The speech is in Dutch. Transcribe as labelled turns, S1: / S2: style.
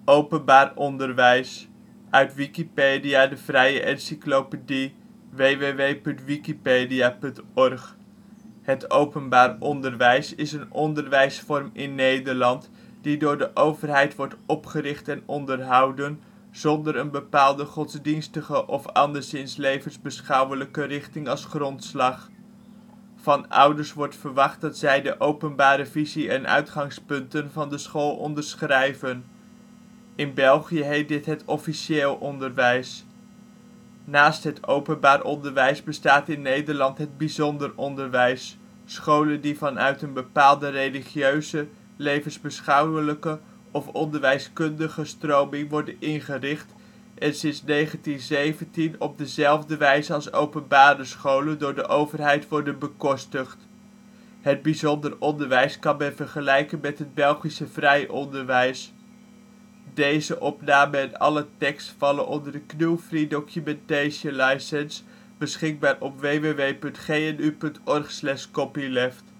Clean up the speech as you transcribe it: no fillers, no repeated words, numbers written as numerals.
S1: Openbaar onderwijs, uit Wikipedia, de vrije encyclopedie. www.wikipedia.org. Het openbaar onderwijs is een onderwijsvorm in Nederland die door de overheid wordt opgericht en onderhouden zonder een bepaalde godsdienstige of anderszins levensbeschouwelijke richting als grondslag. Van ouders wordt verwacht dat zij de openbare visie en uitgangspunten van de school onderschrijven. In België heet dit het officieel onderwijs. Naast het openbaar onderwijs bestaat in Nederland het bijzonder onderwijs, scholen die vanuit een bepaalde religieuze, levensbeschouwelijke of onderwijskundige stroming worden ingericht en sinds 1917 op dezelfde wijze als openbare scholen door de overheid worden bekostigd. Het bijzonder onderwijs kan men vergelijken met het Belgische vrij onderwijs. Deze opname en alle tekst vallen onder de GNU Free Documentation License, beschikbaar op www.gnu.org/copyleft